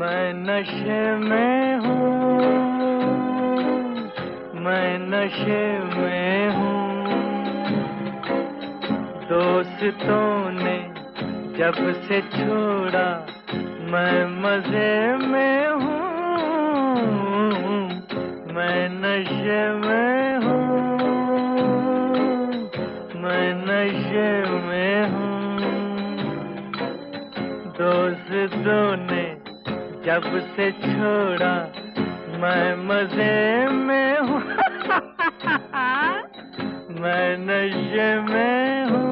मैं नशे में हूँ, मैं नशे में हूँ। दोस्तों ने जब से छोड़ा मैं मजे में हूँ, मैं नशे में हूँ, मैं नशे में हूँ। दोस्तों ने जब से छोड़ा मैं मजे में हूँ, मैं नशे में हूँ।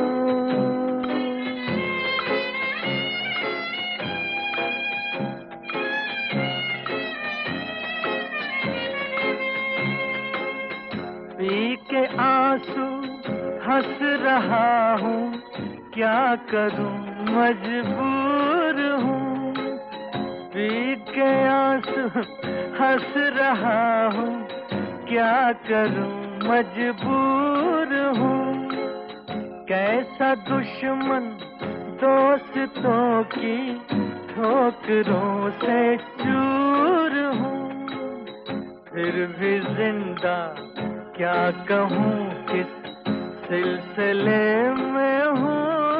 पी के आंसू हंस रहा हूँ, क्या करूँ मजबूर हूँ। पी के आंसू हंस रहा हूँ, क्या करूँ मजबूर हूँ। कैसा दुश्मन दोस्तों की ठोकरों से चूर हूँ। फिर भी जिंदा क्या कहूँ किस सिलसिले में हूँ,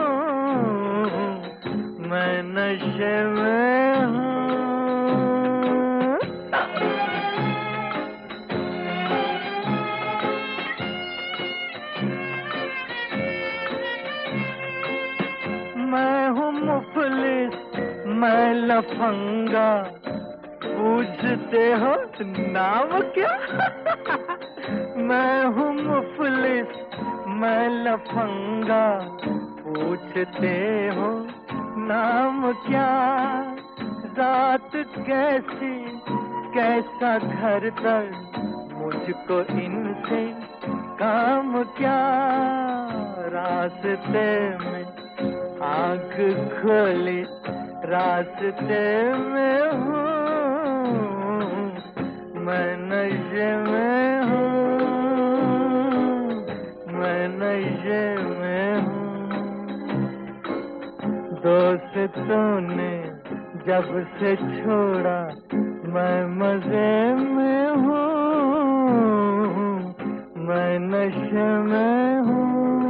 मैं नशे में हूँ। मैं हूँ मुफलिस, मैं लफंगा, पूछते हो नाम क्या? मैं हूँ मुफलिस, मैं लफंगा, पूछते हो नाम क्या? रात कैसी कैसा घर तर, मुझको इनसे काम क्या? रास्ते में आँख खोली, रास्ते में हूँ, मैं नशे में हूँ, मैं नशे में हूँ। दोस्तों ने जब से छोड़ा मैं मजे में हूँ, मैं नशे में हूँ।